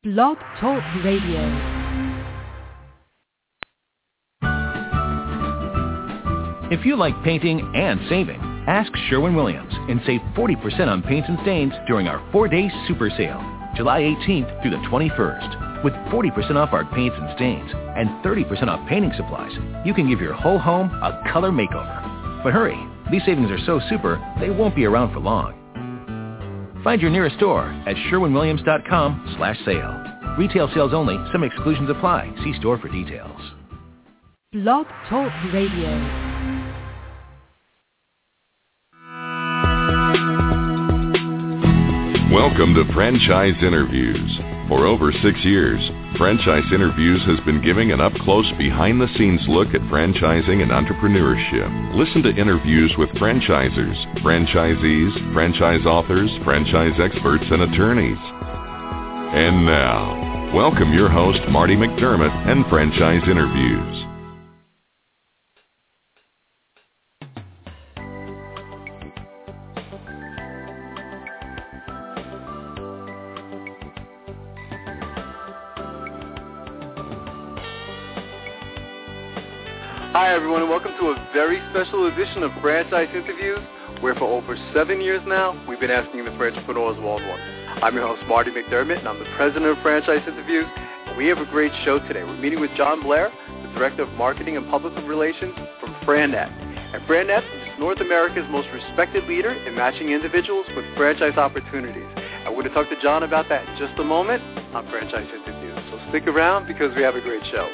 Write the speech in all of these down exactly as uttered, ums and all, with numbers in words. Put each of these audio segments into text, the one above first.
Blog Talk Radio. If you like painting and saving, ask Sherwin-Williams and save forty percent on paints and stains during our four-day super sale, July eighteenth through the twenty-first. With forty percent off our paints and stains and thirty percent off painting supplies, you can give your whole home a color makeover. But hurry, these savings are so super, they won't be around for long. Find your nearest store at sherwin williams dot com slash sale. Retail sales only. Some exclusions apply. See store for details. Blog Talk Radio. Welcome to Franchise Interviews. For over six years, Franchise Interviews has been giving an up-close, behind-the-scenes look at franchising and entrepreneurship. Listen to interviews with franchisers, franchisees, franchise authors, franchise experts, and attorneys. And now, welcome your host, Marty McDermott, and Franchise Interviews. Hi everyone, and welcome to a very special edition of Franchise Interviews, where for over seven years now, we've been asking the entrepreneurs one-on-one. I'm your host, Marty McDermott, and I'm the president of Franchise Interviews, and we have a great show today. We're meeting with John Blair, the director of marketing and public relations from FranNet. And FranNet is North America's most respected leader in matching individuals with franchise opportunities. And we're going to talk to John about that in just a moment on Franchise Interviews. So stick around because we have a great show.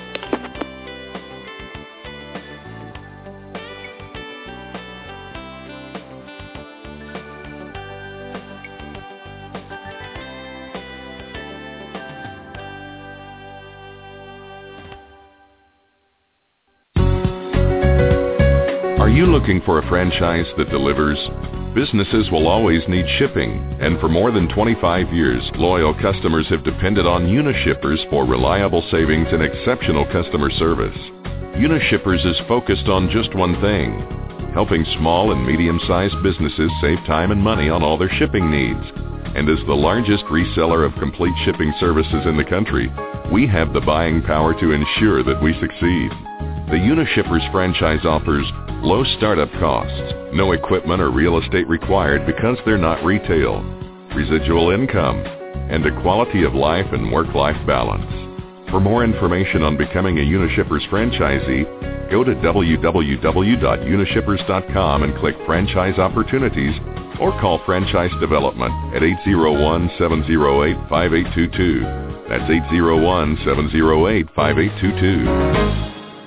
Are you looking for a franchise that delivers? Businesses will always need shipping, and for more than twenty-five years, loyal customers have depended on Unishippers for reliable savings and exceptional customer service. Unishippers is focused on just one thing: helping small and medium-sized businesses save time and money on all their shipping needs. And as the largest reseller of complete shipping services in the country, we have the buying power to ensure that we succeed. The Unishippers franchise offers low startup costs, no equipment or real estate required because they're not retail, residual income, and a quality of life and work-life balance. For more information on becoming a Unishippers franchisee, go to w w w dot unishippers dot com and click Franchise Opportunities, or call Franchise Development at eight zero one, seven zero eight, five eight two two. That's eight zero one, seven zero eight, five eight two two.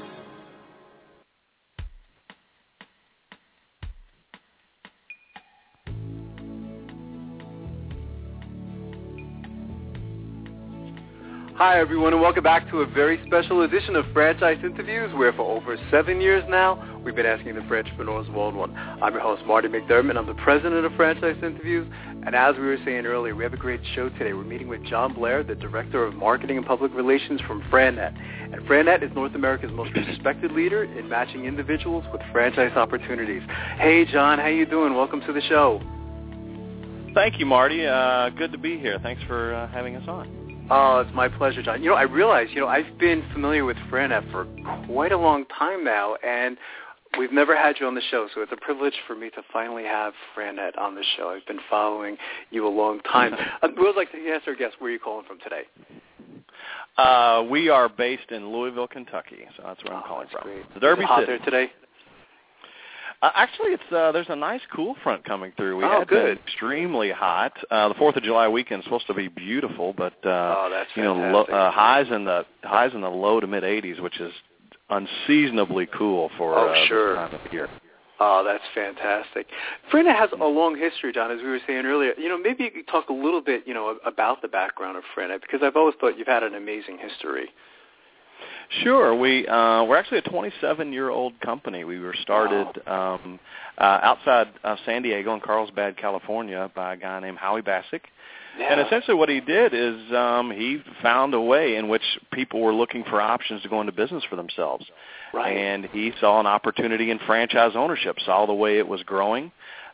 Hi everyone, and welcome back to a very special edition of Franchise Interviews, where for over seven years now, we've been asking the entrepreneurs one-on-one. I'm your host, Marty McDermott. I'm the president of Franchise Interviews, and as we were saying earlier, we have a great show today. We're meeting with John Blair, the director of marketing and public relations from FranNet. And FranNet is North America's most respected leader in matching individuals with franchise opportunities. Hey John, how you doing? Welcome to the show. Thank you, Marty. Uh, good to be here. Thanks for uh, having us on. Oh, it's my pleasure, John. You know, I realize, you know, I've been familiar with FranNet for quite a long time now, and we've never had you on the show, so it's a privilege for me to finally have FranNet on the show. I've been following you a long time. uh, we would like to ask our guests, where are you calling from today? Uh, we are based in Louisville, Kentucky, so that's where I'm oh, calling from. Great. The Derby Is it hot City. there today? Uh, actually, it's uh, there's a nice cool front coming through. We oh, had good. been extremely hot. Uh, the Fourth of July weekend is supposed to be beautiful, but uh, oh, that's you know, lo- uh, highs in the highs in the low to mid eighties, which is unseasonably cool for oh, uh, sure. this time of year. Oh, that's fantastic. FranNet has a long history, John, as we were saying earlier. You know, maybe you could talk a little bit, you know, about the background of FranNet, because I've always thought you've had an amazing history. Sure. We, uh, we're actually a twenty-seven-year-old company. We were started wow. um, uh, outside of San Diego in Carlsbad, California, by a guy named Howie Bassick. Yeah. And essentially what he did is um, he found a way in which people were looking for options to go into business for themselves. Right. And he saw an opportunity in franchise ownership, saw the way it was growing,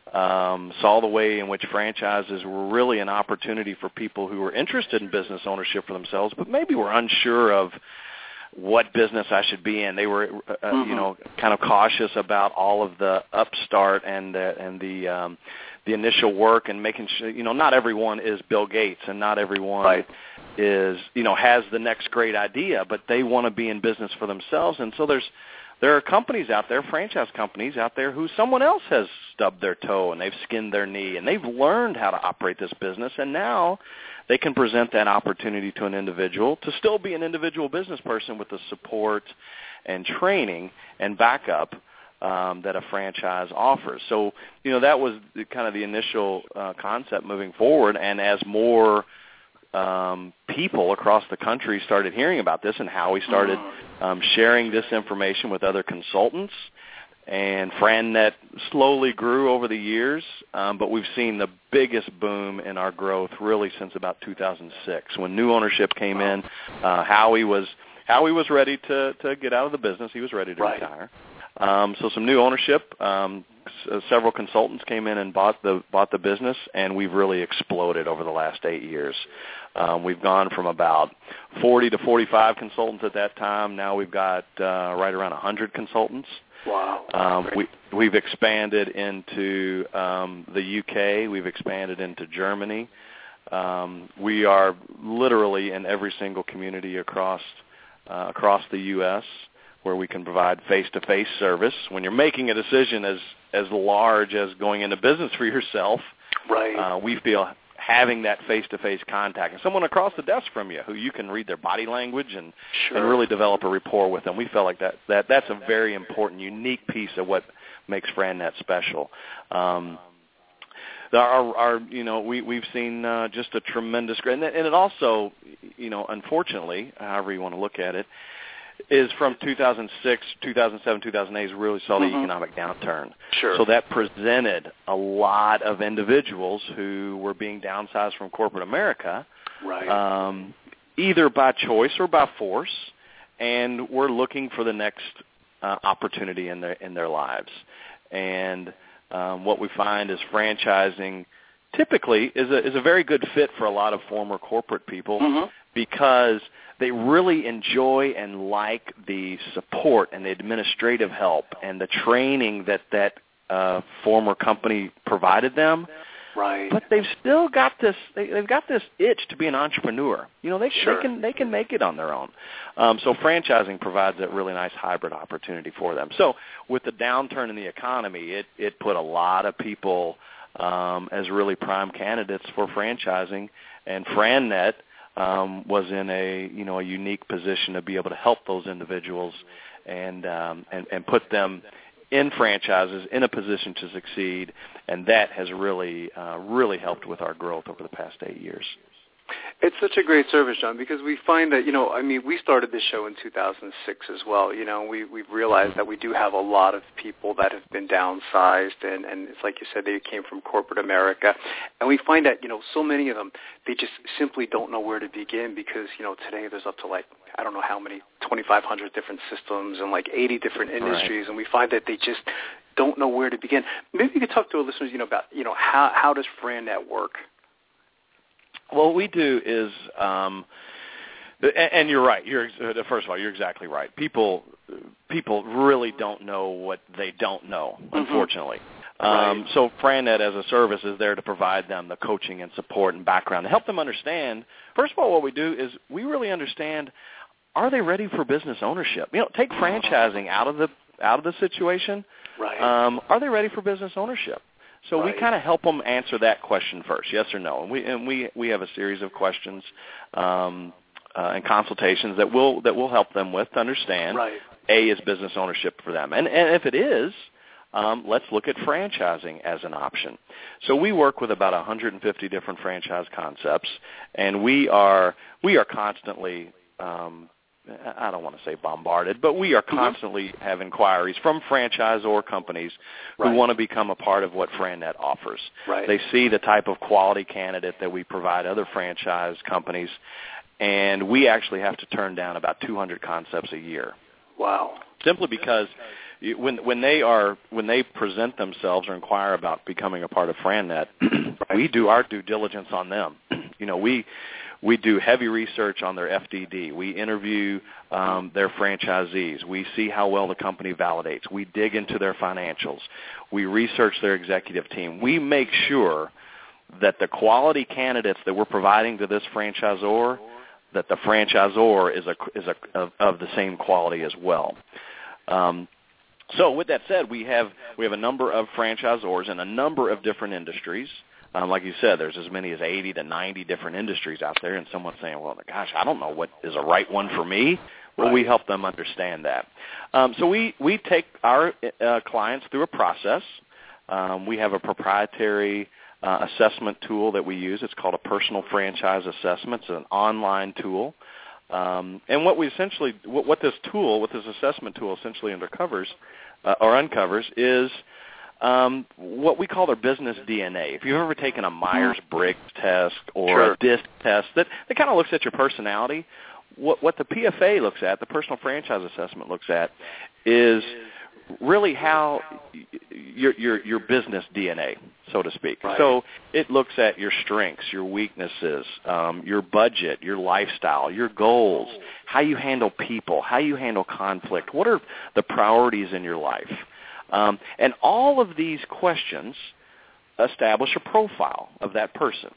um, saw the way in which franchises were really an opportunity for people who were interested in business ownership for themselves, but maybe were unsure of what business I should be in. They were, uh, mm-hmm. you know, kind of cautious about all of the upstart and the, and the um, the initial work and making sure, you know, not everyone is Bill Gates and not everyone right. is, you know, has the next great idea, but they want to be in business for themselves. And so there's there are companies out there, franchise companies out there, who someone else has stubbed their toe and they've skinned their knee and they've learned how to operate this business, and now they can present that opportunity to an individual to still be an individual business person with the support and training and backup um, that a franchise offers. So, you know, that was the, kind of the initial uh, concept moving forward, and as more um, people across the country started hearing about this, and how we started um, sharing this information with other consultants, and FranNet slowly grew over the years, um, but we've seen the biggest boom in our growth really since about two thousand six, when new ownership came in. Uh, Howie was Howie was ready to, to get out of the business. He was ready to right. retire. Um, so some new ownership. Um, s- several consultants came in and bought the bought the business, and we've really exploded over the last eight years. Um, we've gone from about forty to forty-five consultants at that time. Now we've got uh, right around one hundred consultants. Wow. Um, we, we've expanded into um, the U K. We've expanded into Germany. Um, we are literally in every single community across uh, across the U S where we can provide face-to-face service. When you're making a decision as as large as going into business for yourself, right. uh, we feel having that face-to-face contact and someone across the desk from you who you can read their body language and, sure. and really develop a rapport with them. We felt like that, that that's a very important, unique piece of what makes FranNet special. Um, our, our, you know, we, we've seen uh, just a tremendous, and it also, you know, unfortunately, however you want to look at it, is from two thousand six, two thousand seven, two thousand eight really saw the mm-hmm. economic downturn. Sure. So that presented a lot of individuals who were being downsized from corporate America, right. um, either by choice or by force, and were looking for the next uh, opportunity in their in their lives. And um, what we find is franchising typically is a is a very good fit for a lot of former corporate people mm-hmm. because they really enjoy and like the support and the administrative help and the training that that uh, former company provided them. Right. But they've still got this. They, they've got this itch to be an entrepreneur. You know, they, sure. they can they can make it on their own. Um, so franchising provides a really nice hybrid opportunity for them. So with the downturn in the economy, it it put a lot of people um, as really prime candidates for franchising, and FranNet Um, was in a you know a unique position to be able to help those individuals and um, and, and put them in franchises in a position to succeed, and that has really uh, really helped with our growth over the past eight years. It's such a great service, John, because we find that, you know, I mean, we started this show in two thousand six as well. You know, we, we've realized that we do have a lot of people that have been downsized, and, and it's like you said, they came from corporate America. And we find that, you know, so many of them, they just simply don't know where to begin because, you know, today there's up to like, I don't know how many, twenty-five hundred different systems and like eighty different industries, right. And we find that they just don't know where to begin. Maybe you could talk to our listeners, you know, about, you know, how, how does FranNet work? Well, what we do is, um, and, and you're right. You're first of all, you're exactly right. People, people really don't know what they don't know, mm-hmm. unfortunately. Right. Um, so FranNet as a service is there to provide them the coaching and support and background to help them understand. First of all, what we do is we really understand: are they ready for business ownership? You know, take franchising out of the out of the situation. Right. Um, are they ready for business ownership? So right. we kind of help them answer that question first, yes or no. And we and we we have a series of questions um, uh, and consultations that will that will help them with to understand. Right. A, is business ownership for them, and and if it is, um, let's look at franchising as an option. So we work with about one hundred fifty different franchise concepts, and we are we are constantly. Um, I don't want to say bombarded, but we are constantly mm-hmm. have inquiries from franchisor companies who right. want to become a part of what FranNet offers. Right. They see the type of quality candidate that we provide other franchise companies, and we actually have to turn down about two hundred concepts a year. Wow. Simply because you, when when they are when they present themselves or inquire about becoming a part of FranNet, we do our due diligence on them. You know, we we do heavy research on their F D D. We interview um, their franchisees. We see how well the company validates. We dig into their financials. We research their executive team. We make sure that the quality candidates that we're providing to this franchisor, that the franchisor is a is a of, of the same quality as well. Um, so with that said, we have we have a number of franchisors in a number of different industries. Um, like you said, there's as many as eighty to ninety different industries out there, and someone's saying, well, gosh, I don't know what is a right one for me. Well, right. We help them understand that. Um, so we, we take our uh, clients through a process. Um, we have a proprietary Uh, assessment tool that we use. It's called a personal franchise assessment. It's an online tool. Um, and what we essentially, what, what this tool, what this assessment tool essentially uncovers, uh, or uncovers is um, what we call their business D N A. If you've ever taken a Myers-Briggs test or sure. a DISC test, that, that kind of looks at your personality. What, what the P F A looks at, the personal franchise assessment looks at, is really how your your your business D N A, so to speak. Right. So it looks at your strengths, your weaknesses, um, your budget, your lifestyle, your goals, how you handle people, how you handle conflict, what are the priorities in your life. Um, and all of these questions establish a profile of that person.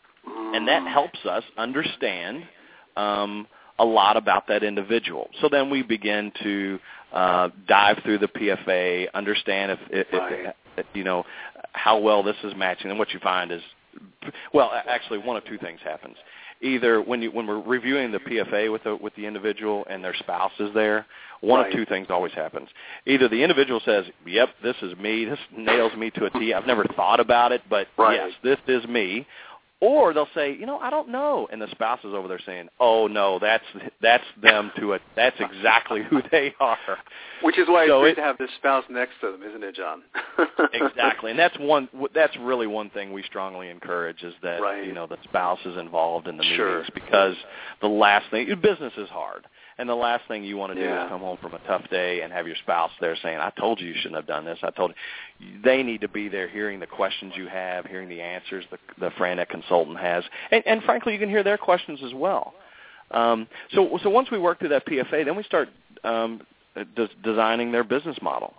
And that helps us understand um, a lot about that individual. So then we begin to uh, dive through the P F A, understand if, if, right. if, you know, how well this is matching. And what you find is, well, actually one of two things happens. Either when you when we're reviewing the P F A with the with the individual and their spouse is there, one right. of two things always happens. Either the individual says, "Yep, this is me. This nails me to a T. I've never thought about it, but right. yes, this is me." Or they'll say, "You know, I don't know," and the spouse is over there saying, "Oh no, that's that's them to a that's exactly who they are." Which is why so it's great it, to have this spouse next to them, isn't it, John? Exactly, and that's one. That's really one thing we strongly encourage is that right. you know the spouse is involved in the sure. meetings because the last thing business is hard. And the last thing you want to do yeah. is come home from a tough day and have your spouse there saying, "I told you you shouldn't have done this. I told you." They need to be there hearing the questions you have, hearing the answers the, the FranNet consultant has. And, and frankly, you can hear their questions as well. Um, so, so once we work through that P F A, then we start um, des- designing their business model.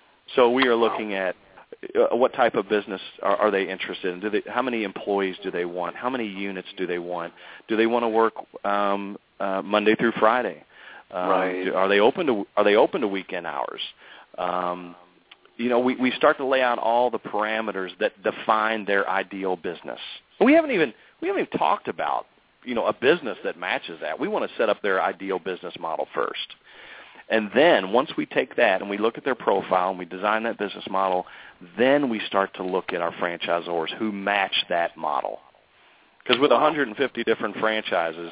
So we are looking at uh, what type of business are, are they interested in? Do they, how many employees do they want? How many units do they want? Do they want to work um, uh, Monday through Friday? Um, right. do, are they open to Are they open to weekend hours? Um, you know, we, we start to lay out all the parameters that define their ideal business. We haven't even we haven't even talked about you know a business that matches that. We want to set up their ideal business model first. And then once we take that and we look at their profile and we design that business model, then we start to look at our franchisors who match that model. Because with one hundred fifty different franchises,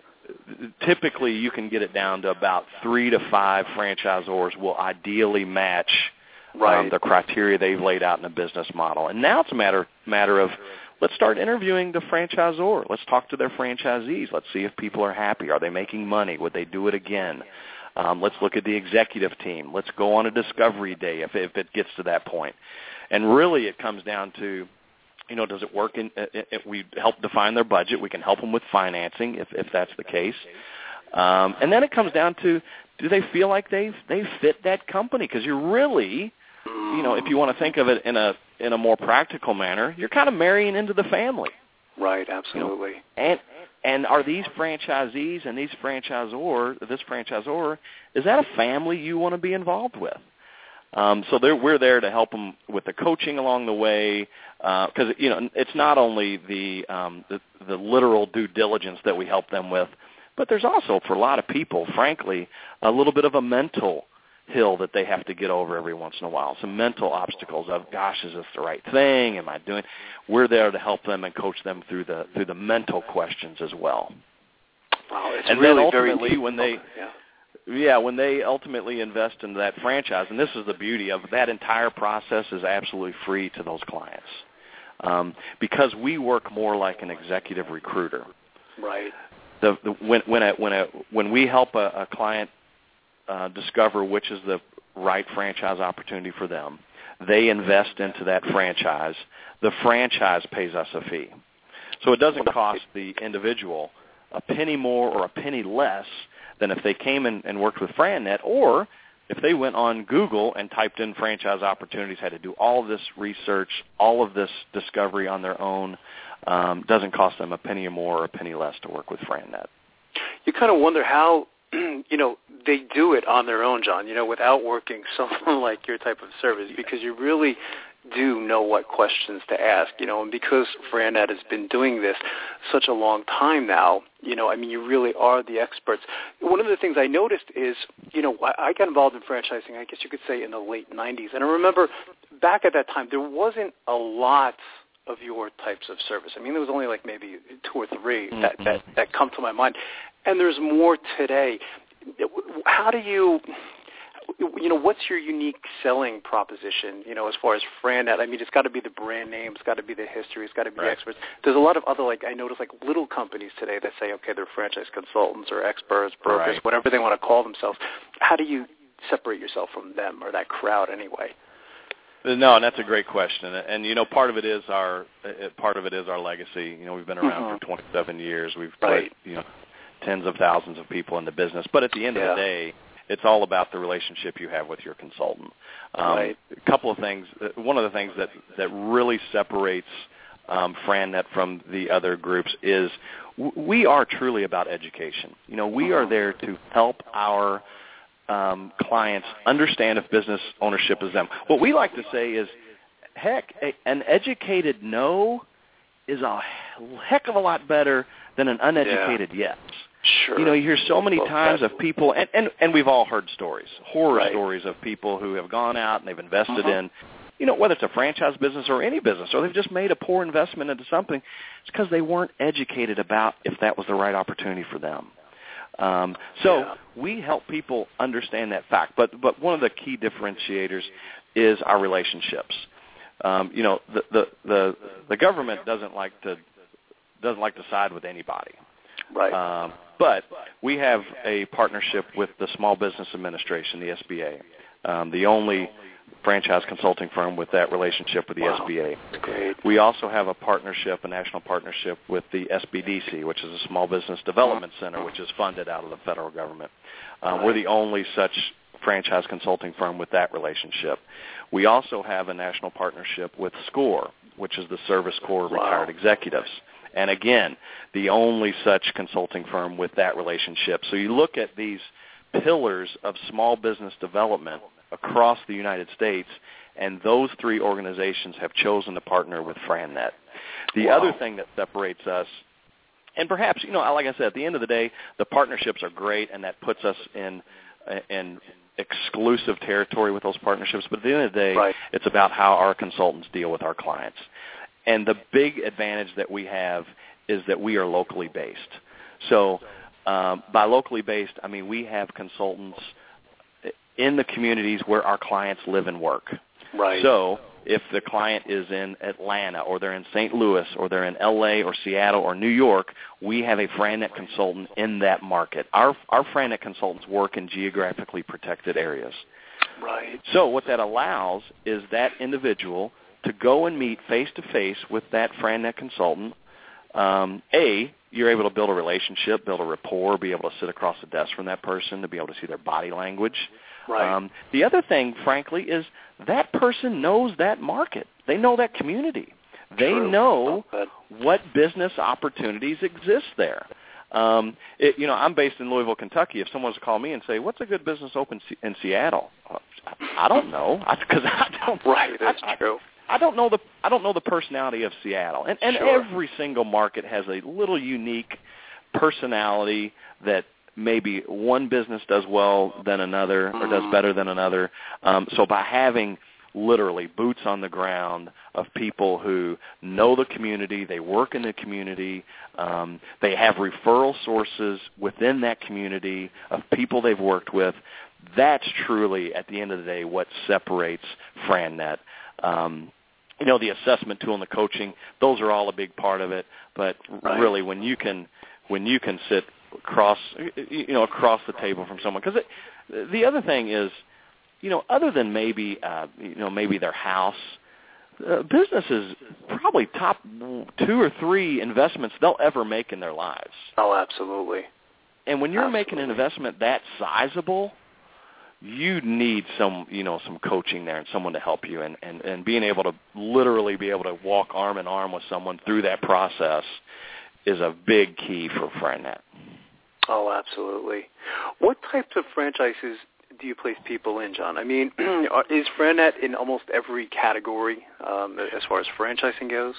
typically you can get it down to about three to five franchisors will ideally match right. um, the criteria they've laid out in the business model. And now it's a matter matter of let's start interviewing the franchisor. Let's talk to their franchisees. Let's see if people are happy. Are they making money? Would they do it again? Um, let's look at the executive team. Let's go on a discovery day if, if it gets to that point. And really it comes down to, you know, does it work? In, if we help define their budget. We can help them with financing if, if that's the case. Um, and then it comes down to, do they feel like they they fit that company? Because you're really, you know, if you want to think of it in a in a more practical manner, you're kind of marrying into the family. Right, absolutely. You know? And and are these franchisees and these franchisor, this franchisor, is that a family you want to be involved with? Um, so we're there to help them with the coaching along the way, because uh, you know it's not only the, um, the the literal due diligence that we help them with, but there's also for a lot of people, frankly, a little bit of a mental hill that they have to get over every once in a while. Some mental obstacles of, gosh, is this the right thing? Am I doing? We're there to help them and coach them through the through the mental questions as well. Wow, it's and really then ultimately very when they. Yeah. Yeah, when they ultimately invest into that franchise, and this is the beauty of that entire process is absolutely free to those clients um, because we work more like an executive recruiter. Right. The, the, when when a, when a, when we help a, a client uh, discover which is the right franchise opportunity for them. They invest into that franchise. The franchise pays us a fee. So it doesn't cost the individual a penny more or a penny less than if they came in and worked with FranNet, or if they went on Google and typed in franchise opportunities, had to do all of this research, all of this discovery on their own. Um, doesn't cost them a penny more or a penny less to work with FranNet. You kind of wonder how, you know, they do it on their own, John, you know, without working someone like your type of service, because you really do know what questions to ask, you know, and because FranNet has been doing this such a long time now, you know, I mean, you really are the experts. One of the things I noticed is, you know, I got involved in franchising, I guess you could say, in the late nineties, and I remember back at that time, there wasn't a lot of your types of service. I mean, there was only like maybe two or three mm-hmm. that, that, that come to my mind, and there's more today. How do you... You know, what's your unique selling proposition, you know, as far as FranNet? I mean, it's got to be the brand name. It's got to be the history. It's got to be right. the experts. There's a lot of other, like, I notice, like, little companies today that say, okay, they're franchise consultants or experts, brokers, right. whatever they want to call themselves. How do you separate yourself from them or that crowd anyway? No, and that's a great question. And, and you know, part of it is our part of it is our legacy. You know, we've been around mm-hmm. for twenty-seven years. We've right. put, you know, tens of thousands of people in the business. But at the end yeah. of the day, it's all about the relationship you have with your consultant. Um, right. A couple of things. One of the things that, that really separates um, FranNet from the other groups is w- we are truly about education. You know, we are there to help our um, clients understand if business ownership is them. What we like to say is, heck, a, an educated no is a heck of a lot better than an uneducated yeah. yes. Sure. You know, you hear so many well, times of people, and, and, and we've all heard stories, horror right. stories of people who have gone out and they've invested uh-huh. in, you know, whether it's a franchise business or any business, or they've just made a poor investment into something. It's because they weren't educated about if that was the right opportunity for them. Um, so yeah. we help people understand that fact. But but one of the key differentiators is our relationships. Um, you know, the, the the the government doesn't like to doesn't like to side with anybody. Right. Um, but we have a partnership with the Small Business Administration, the S B A, um, the only franchise consulting firm with that relationship with the wow. S B A. Great. We also have a partnership, a national partnership with the S B D C, which is a Small Business Development Center, which is funded out of the federal government. Um, right. We're the only such franchise consulting firm with that relationship. We also have a national partnership with SCORE, which is the Service Corps of wow. Retired Executives. And again, the only such consulting firm with that relationship. So you look at these pillars of small business development across the United States, and those three organizations have chosen to partner with FranNet. The wow. other thing that separates us, and perhaps, you know, like I said, at the end of the day, the partnerships are great, and that puts us in in exclusive territory with those partnerships. But at the end of the day, right. it's about how our consultants deal with our clients. And the big advantage that we have is that we are locally based. So um, by locally based, I mean we have consultants in the communities where our clients live and work. Right. So if the client is in Atlanta or they're in Saint Louis or they're in L A or Seattle or New York, we have a FranNet consultant in that market. Our, our FranNet consultants work in geographically protected areas. Right. So what that allows is that individual to go and meet face-to-face with that FranNet consultant. Um, A, you're able to build a relationship, build a rapport, be able to sit across the desk from that person, to be able to see their body language. Right. Um, the other thing, frankly, is that person knows that market. They know that community. They True. know what business opportunities exist there. Um, it, you know, I'm based in Louisville, Kentucky. If someone was to call me and say, "What's a good business open in Seattle?" I don't know, because I, I don't. Right, that's I, true. I don't know the I don't know the personality of Seattle, and and Sure. every single market has a little unique personality that maybe one business does well than another or does better than another. Um, so by having literally boots on the ground of people who know the community, they work in the community, um, they have referral sources within that community of people they've worked with, that's truly, at the end of the day, what separates FranNet. Um, you know, the assessment tool and the coaching, those are all a big part of it. But right. really, when you can when you can sit across, you know, across the table from someone, because the other thing is, you know, other than maybe, uh, you know, maybe their house, uh, business is probably top two or three investments they'll ever make in their lives. Oh, absolutely. And when you're absolutely. making an investment that sizable, you need some, you know, some coaching there and someone to help you, and, and, and being able to literally be able to walk arm in arm with someone through that process is a big key for FranNet. Oh, absolutely. What types of franchises do you place people in, John? I mean, is FranNet in almost every category um, as far as franchising goes?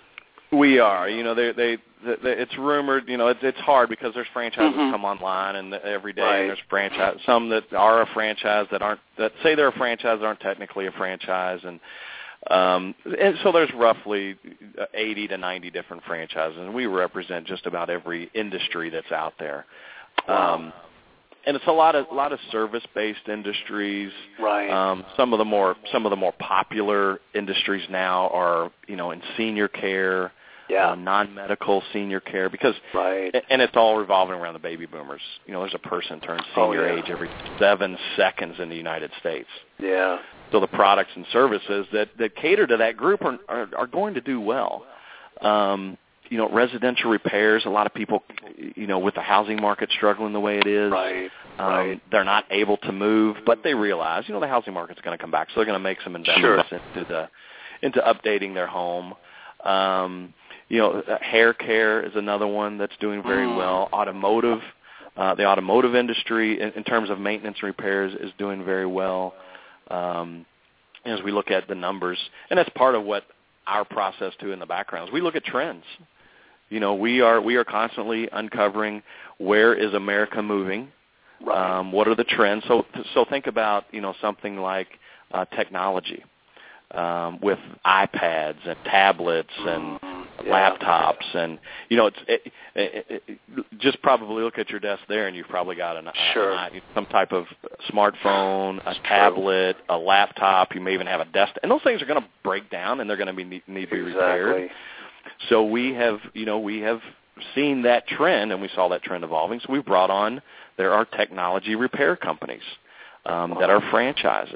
We are. You know, they, they, they it's rumored. You know, it's it's hard because there's franchises mm-hmm. come online and every day, right. and there's franchise some that are a franchise that aren't that say they're a franchise that aren't technically a franchise, and um, and so there's roughly eighty to ninety different franchises, and we represent just about every industry that's out there. Wow. Um, and it's a lot of a lot of service-based industries. Right. Um, some of the more some of the more popular industries now are, you know, in senior care. Yeah. Uh, non-medical senior care, because, right. and it's all revolving around the baby boomers. You know, there's a person turns senior oh, yeah. age every seven seconds in the United States. Yeah. So the products and services that, that cater to that group are, are, are going to do well. Um, you know, residential repairs, a lot of people, you know, with the housing market struggling the way it is, right. Um, right. they're not able to move, but they realize, you know, the housing market's going to come back, so they're going to make some investments sure. into the into updating their home. Um, You know, hair care is another one that's doing very mm. well. Automotive, uh, the automotive industry in, in terms of maintenance and repairs is doing very well. Um, as we look at the numbers, and that's part of what our process too in the background is. We look at trends. You know, we are we are constantly uncovering where is America moving. Right. Um, what are the trends? So so think about, you know, something like uh, technology. Um, with iPads and tablets and yeah. laptops, and you know, it's it, it, it, just probably look at your desk there, and you've probably got an, sure. an some type of smartphone, a it's tablet, true. a laptop. You may even have a desk, and those things are going to break down, and they're going to be need, need to be repaired. Exactly. So we have, you know, we have seen that trend, and we saw that trend evolving. So we've brought on there are technology repair companies um, that are franchises.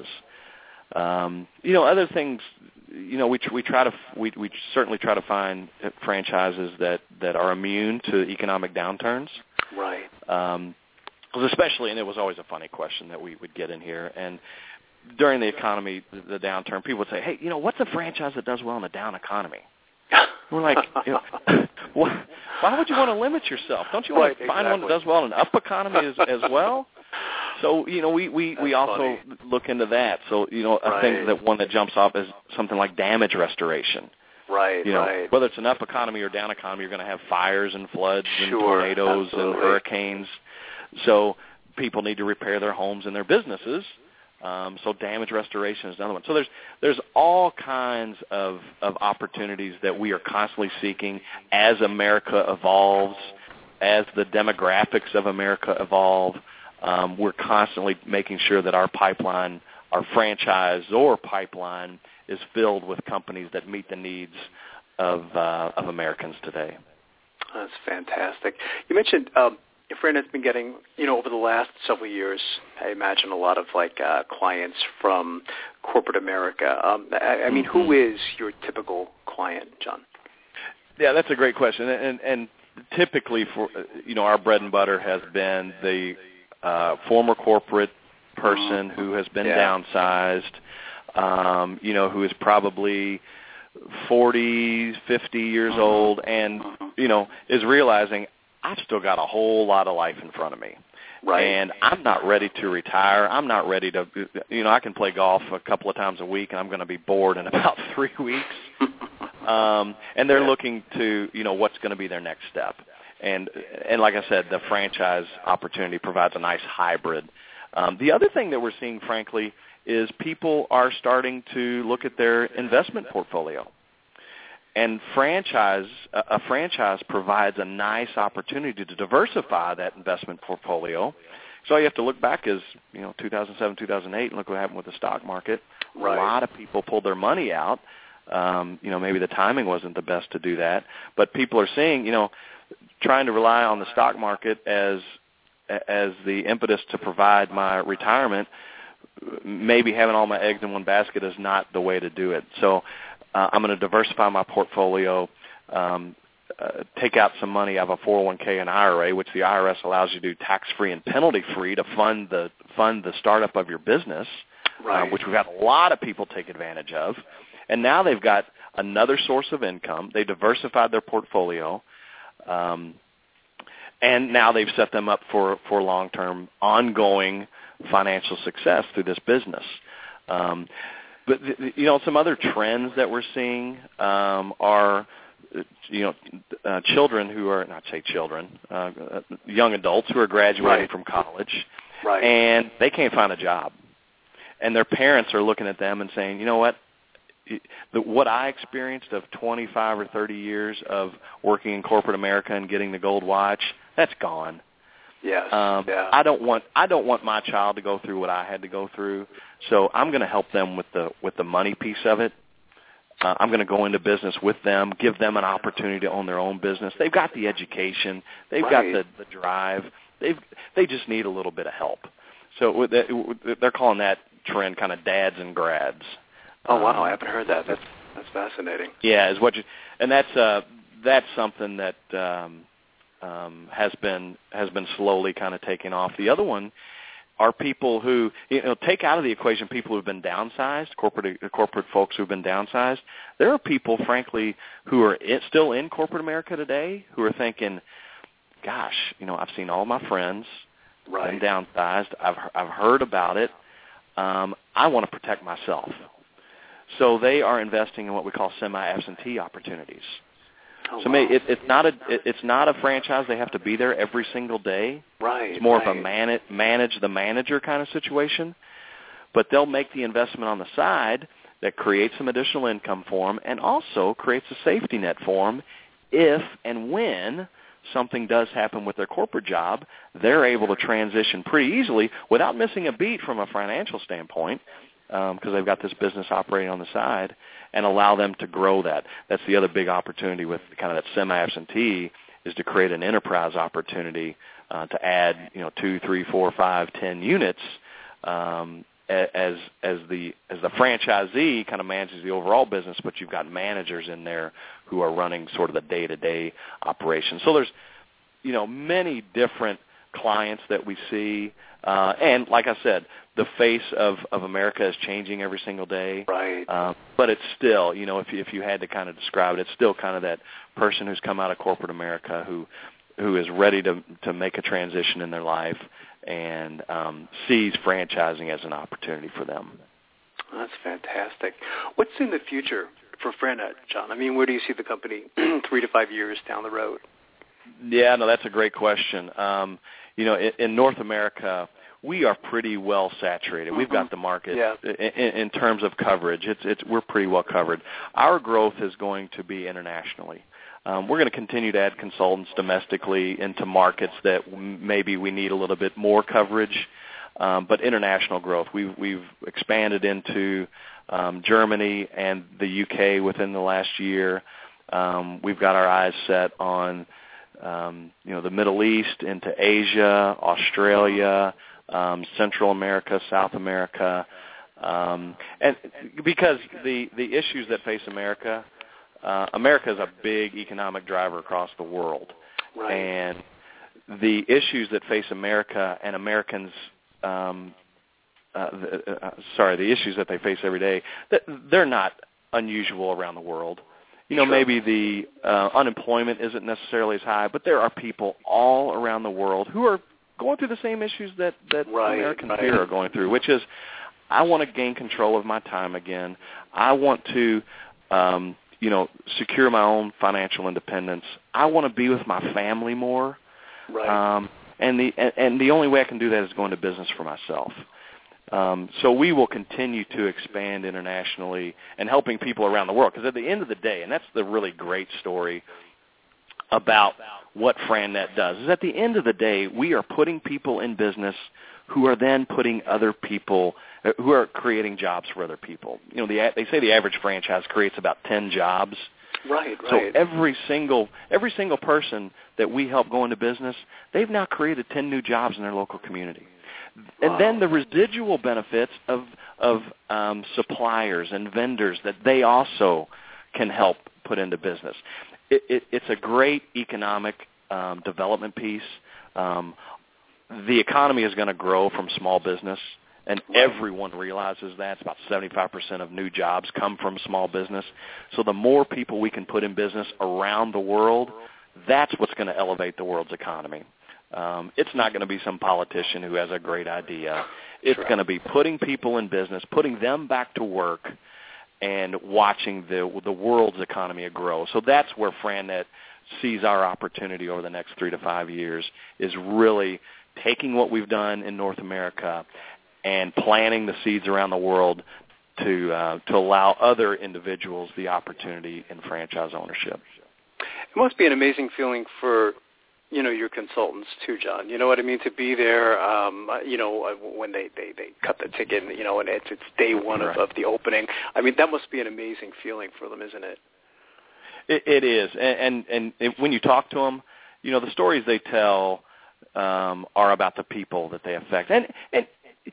Um, you know, other things, you know, we we try to we we certainly try to find franchises that, that are immune to economic downturns. Right. Um, especially, and it was always a funny question that we would get in here. And during the economy, the, the downturn, people would say, "Hey, you know, what's a franchise that does well in a down economy?" We're like, you know, why, why would you want to limit yourself? Don't you want right, to find exactly. one that does well in an up economy as, as well? So, you know, we, we, we also funny. look into that. So, you know, I right. think that one that jumps off is something like damage restoration. Right, you know, right. Whether it's an up economy or down economy, you're going to have fires and floods and sure, tornadoes absolutely. and hurricanes. So people need to repair their homes and their businesses. Um, so damage restoration is another one. So there's there's all kinds of, of opportunities that we are constantly seeking as America evolves, as the demographics of America evolve. Um, we're constantly making sure that our pipeline, our franchisor pipeline, is filled with companies that meet the needs of uh, of Americans today. That's fantastic. You mentioned um, FranNet's been getting, you know, over the last several years, I imagine a lot of like uh, clients from corporate America. Um, I, I mean, mm-hmm. who is your typical client, John? Yeah, that's a great question. And, and typically, for you know, our bread and butter has been the Uh, former corporate person who has been yeah. downsized, um, you know, who is probably forty, fifty years mm-hmm. old and, you know, is realizing I've still got a whole lot of life in front of me. Right. And I'm not ready to retire. I'm not ready to, you know, I can play golf a couple of times a week and I'm going to be bored in about three weeks. um, and they're yeah. looking to, you know, what's going to be their next step. And and like I said, the franchise opportunity provides a nice hybrid. Um, the other thing that we're seeing, frankly, is people are starting to look at their investment portfolio. And franchise a, a franchise provides a nice opportunity to diversify that investment portfolio. So all you have to look back is, you know, two thousand seven, two thousand eight, and look what happened with the stock market. Right. A lot of people pulled their money out. Um, you know, maybe the timing wasn't the best to do that. But people are seeing, you know, trying to rely on the stock market as as the impetus to provide my retirement, maybe having all my eggs in one basket is not the way to do it. So uh, I'm going to diversify my portfolio, um, uh, take out some money out of a four oh one k and I R A, which the I R S allows you to do tax-free and penalty-free to fund the fund the startup of your business, right. uh, which we've had a lot of people take advantage of. And now they've got another source of income. They diversified their portfolio, um, and now they've set them up for, for long-term, ongoing financial success through this business. Um, but, you know, some other trends that we're seeing um, are, you know, uh, children who are, not say children, uh, young adults who are graduating right. from college, right. and they can't find a job. And their parents are looking at them and saying, you know what, the, what I experienced of twenty-five or thirty years of working in corporate America and getting the gold watch, that's gone. Yes. Um, yeah. I don't want I don't want my child to go through what I had to go through. So I'm going to help them with the with the money piece of it. Uh, I'm going to go into business with them, give them an opportunity to own their own business. They've got the education, they've right. got the, the drive. They've they just need a little bit of help. So they're calling that trend kind of dads and grads. Oh wow, I haven't heard that. That's that's fascinating. Yeah, is what you, and that's uh, that's something that um, um, has been has been slowly kind of taking off. The other one are people who, you know, take out of the equation people who've been downsized, corporate corporate folks who've been downsized. There are people, frankly, who are in, still in corporate America today who are thinking, gosh, you know, I've seen all my friends right. been downsized. I've I've heard about it. Um, I want to protect myself. So they are investing in what we call semi-absentee opportunities. Oh, so wow. it, it's not a it, it's not a franchise. They have to be there every single day. Right. It's more right. of a man, manage the manager kind of situation. But they'll make the investment on the side that creates some additional income for them and also creates a safety net for them if and when something does happen with their corporate job. They're able to transition pretty easily without missing a beat from a financial standpoint, because um, they've got this business operating on the side, and allow them to grow that. That's the other big opportunity with kind of that semi-absentee, is to create an enterprise opportunity uh, to add, you know, two, three, four, five, ten units um, as as the as the franchisee kind of manages the overall business, but you've got managers in there who are running sort of the day-to-day operation. So there's, you know, many different clients that we see, uh, and like I said, the face of, of America is changing every single day. Right. Uh, but it's still, you know, if you, if you had to kind of describe it, it's still kind of that person who's come out of corporate America who who is ready to to make a transition in their life and um, sees franchising as an opportunity for them. That's fantastic. What's in the future for FranNet, John? I mean, where do you see the company three to five years down the road? Yeah, no, that's a great question. Um, you know, in, in North America, we are pretty well saturated. Mm-hmm. We've got the market yeah. in, in terms of coverage. It's it's we're pretty well covered. Our growth is going to be internationally. Um, we're going to continue to add consultants domestically into markets that maybe we need a little bit more coverage, um, but international growth. We've we've expanded into um, Germany and the U K within the last year. Um, we've got our eyes set on um, you know the Middle East, into Asia, Australia, um, Central America, South America, um, and because the the issues that face America. Uh, America is a big economic driver across the world, right. and the issues that face America and Americans, um, uh, the, uh, sorry, the issues that they face every day, they're not unusual around the world. You know, sure. maybe the uh, unemployment isn't necessarily as high, but there are people all around the world who are going through the same issues that, that right, Americans right. here are going through, which is, I want to gain control of my time again. I want to... Um, you know, secure my own financial independence. I want to be with my family more. Right. Um, and the and, and the only way I can do that is going to business for myself. Um, so we will continue to expand internationally and helping people around the world. Because at the end of the day, and that's the really great story about what FranNet does, is at the end of the day, we are putting people in business who are then putting other people, who are creating jobs for other people. You know, the, they say the average franchise creates about ten jobs. Right, right. So every single every single person that we help go into business, they've now created ten new jobs in their local community. And wow. then the residual benefits of of um, suppliers and vendors that they also can help put into business. It, it, it's a great economic um, development piece. Um, the economy is going to grow from small business, and everyone realizes that. It's about seventy-five percent of new jobs come from small business. So the more people we can put in business around the world, that's what's going to elevate the world's economy. Um, it's not going to be some politician who has a great idea. It's going to be putting people in business, putting them back to work, and watching the the world's economy grow. So that's where FranNet sees our opportunity over the next three to five years, is really taking what we've done in North America and planting the seeds around the world to uh, to allow other individuals the opportunity in franchise ownership. It must be an amazing feeling for, you know, your consultants too, John. You know what I mean? To be there, um, you know, when they, they, they cut the ticket, you know, and it's it's day one right. of, of the opening. I mean, that must be an amazing feeling for them, isn't it? It, it is, and, and and when you talk to them, you know, the stories they tell um, are about the people that they affect. And and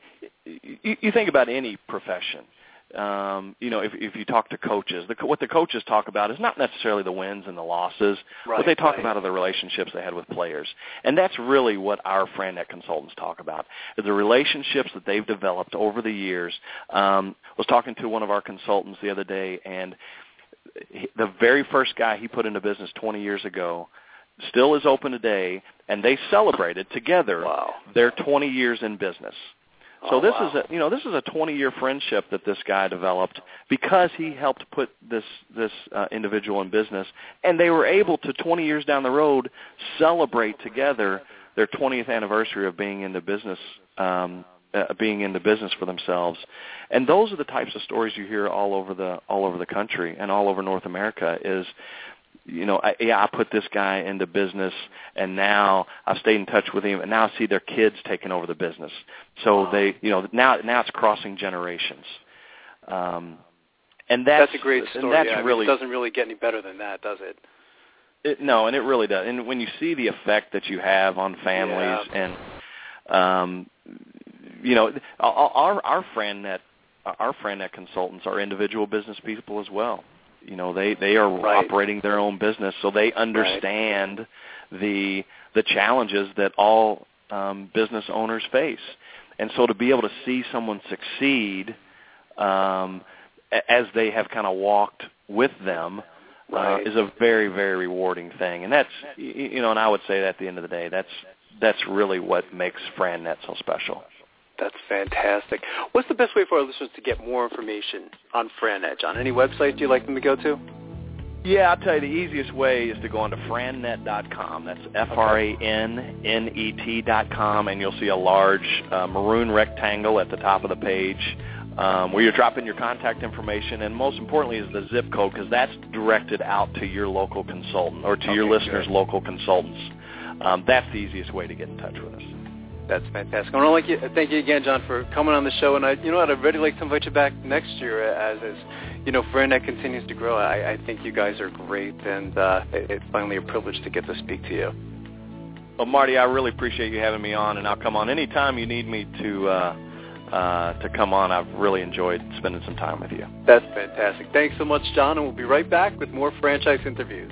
you, you think about any profession. Um, you know, if, if you talk to coaches, the, what the coaches talk about is not necessarily the wins and the losses. Right, what they talk right. about are the relationships they had with players. And that's really what our FranNet consultants talk about, is the relationships that they've developed over the years. Um, I was talking to one of our consultants the other day, and he, the very first guy he put into business twenty years ago still is open today, and they celebrated together wow. their twenty years in business. So oh, this wow. is a you know this is a twenty-year friendship that this guy developed because he helped put this this uh, individual in business, and they were able to twenty years down the road celebrate together their twentieth anniversary of being in the business, um, uh, being in the business for themselves. And those are the types of stories you hear all over the all over the country and all over North America. Is You know, I, yeah, I put this guy into business, and now I've stayed in touch with him, and now I see their kids taking over the business. So wow. they, you know, now now it's crossing generations, um, and that's, that's a great story. And that's yeah, I mean, really, it doesn't really get any better than that, does it? it? No, and it really does. And when you see the effect that you have on families, yeah. and um, you know, our our FranNet our FranNet consultants are individual business people as well. You know, they, they are right. operating their own business, so they understand right. the the challenges that all um, business owners face. And so to be able to see someone succeed um, as they have kind of walked with them right. uh, is a very, very rewarding thing. And that's, you know, and I would say that at the end of the day, that's that's really what makes FranNet so special. That's fantastic. What's the best way for our listeners to get more information on FranNet, John? Any website you'd like them to go to? Yeah, I'll tell you the easiest way is to go on to frannet dot com. That's F R A N N E T dot com, and you'll see a large uh, maroon rectangle at the top of the page um, where you're dropping your contact information, and most importantly is the zip code, because that's directed out to your local consultant or to okay, your listeners' good. local consultants. Um, that's the easiest way to get in touch with us. That's fantastic. I want to thank you again, John, for coming on the show. And I, you know what, I'd really like to invite you back next year as, as you know, FranNet continues to grow. I, I think you guys are great, and uh, it, it's finally a privilege to get to speak to you. Well, Marty, I really appreciate you having me on, and I'll come on anytime you need me to uh, uh, to come on. I've really enjoyed spending some time with you. That's fantastic. Thanks so much, John, and we'll be right back with more franchise interviews.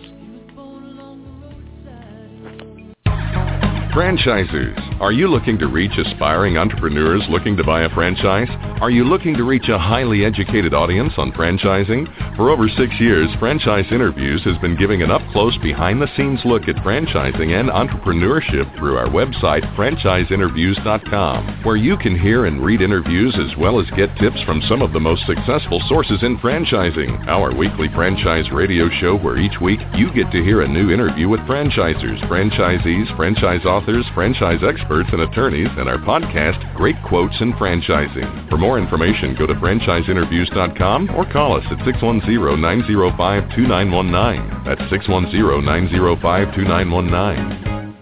Franchisers, are you looking to reach aspiring entrepreneurs looking to buy a franchise? Are you looking to reach a highly educated audience on franchising? For over six years, Franchise Interviews has been giving an up-close, behind-the-scenes look at franchising and entrepreneurship through our website, franchise interviews dot com, where you can hear and read interviews as well as get tips from some of the most successful sources in franchising. Our weekly franchise radio show, where each week you get to hear a new interview with franchisers, franchisees, franchise authors, franchise experts, and attorneys, and our podcast, Great Quotes in Franchising. For more information, go to franchise interviews dot com or call us at six one zero, nine zero five, two nine one nine. That's six one zero, nine zero five, two nine one nine.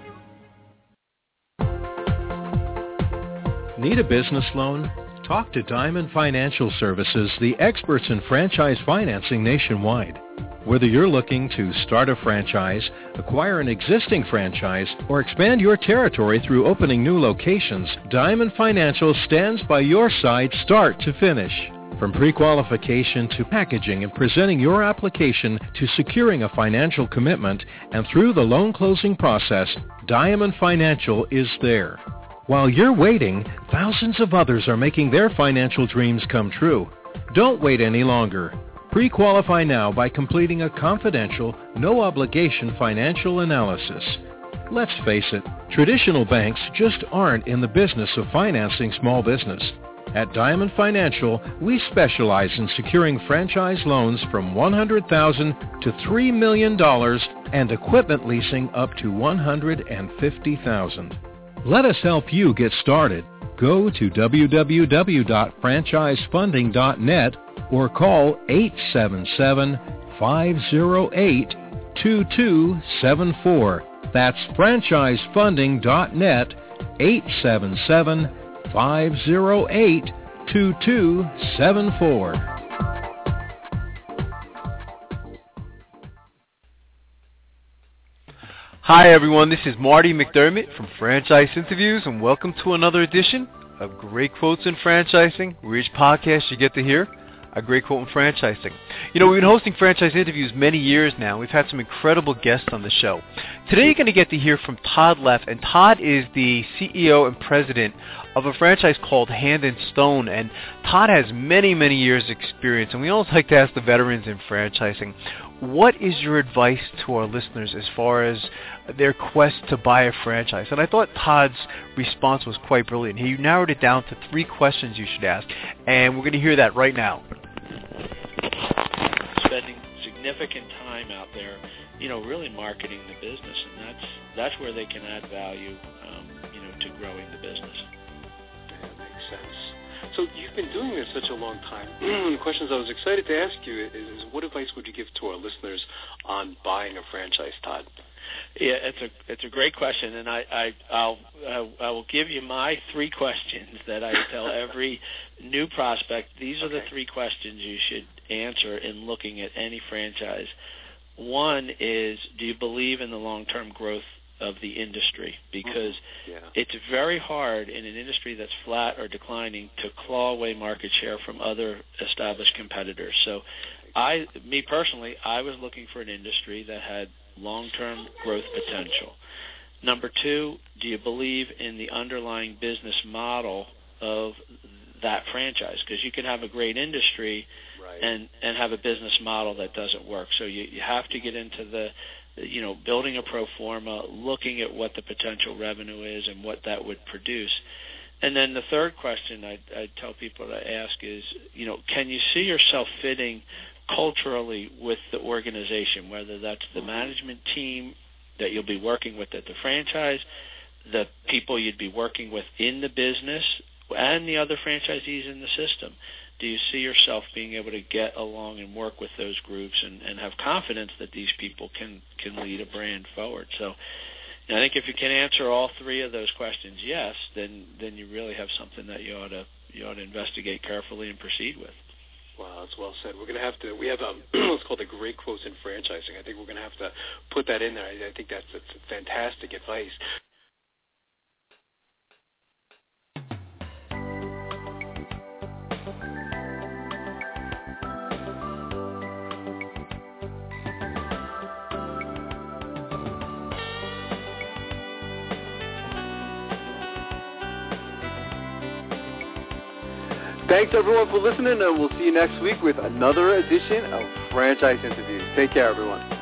Need a business loan? Talk to Diamond Financial Services, the experts in franchise financing nationwide. Whether you're looking to start a franchise, acquire an existing franchise, or expand your territory through opening new locations, Diamond Financial stands by your side start to finish. From pre-qualification to packaging and presenting your application to securing a financial commitment and through the loan closing process, Diamond Financial is there. While you're waiting, thousands of others are making their financial dreams come true. Don't wait any longer. Pre-qualify now by completing a confidential, no-obligation financial analysis. Let's face it, traditional banks just aren't in the business of financing small business. At Diamond Financial, we specialize in securing franchise loans from one hundred thousand dollars to three million dollars and equipment leasing up to one hundred fifty thousand dollars. Let us help you get started. Go to w w w dot franchise funding dot net or call eight seven seven, five zero eight, two two seven four. That's franchise funding dot net, eight seven seven, five zero eight, two two seven four. Hi everyone, this is Marty McDermott from Franchise Interviews, and welcome to another edition of Great Quotes in Franchising, where each podcast you get to hear a great quote in franchising. You know, we've been hosting Franchise Interviews many years now. We've had some incredible guests on the show. Today you're going to get to hear from Todd Leff, and Todd is the C E O and president of a franchise called Hand and Stone, and Todd has many, many years experience, and we always like to ask the veterans in franchising, what is your advice to our listeners as far as their quest to buy a franchise? And I thought Todd's response was quite brilliant. He narrowed it down to three questions you should ask, and we're going to hear that right now. Spending significant time out there, you know, really marketing the business, and that's that's where they can add value, um, you know, to growing the business. Yeah, that makes sense. So you've been doing this such a long time. The questions I was excited to ask you is, is, what advice would you give to our listeners on buying a franchise, Todd? Yeah, it's a it's a great question, and I I I'll uh, I will give you my three questions that I tell every new prospect. These are okay. The three questions you should answer in looking at any franchise. One is, do you believe in the long-term growth of the industry? Because mm-hmm. yeah. it's very hard in an industry that's flat or declining to claw away market share from other established competitors. So, I, me personally, I was looking for an industry that had long-term growth potential. Number two, do you believe in the underlying business model of that franchise? Because you can have a great industry right. and, and have a business model that doesn't work. So you, you have to get into the, you know, building a pro forma, looking at what the potential revenue is and what that would produce. And then the third question I I tell people to ask is, you know, can you see yourself fitting culturally with the organization, whether that's the management team that you'll be working with at the franchise, the people you'd be working with in the business, and the other franchisees in the system. Do you see yourself being able to get along and work with those groups and, and have confidence that these people can, can lead a brand forward? So I think if you can answer all three of those questions yes, then then you really have something that you ought to you ought to investigate carefully and proceed with. Wow, that's well said. We're going to have to, we have um, what's called the Great Quotes in Franchising. I think we're going to have to put that in there. I, I think that's, that's fantastic advice. Thanks, everyone, for listening, and we'll see you next week with another edition of Franchise Interviews. Take care, everyone.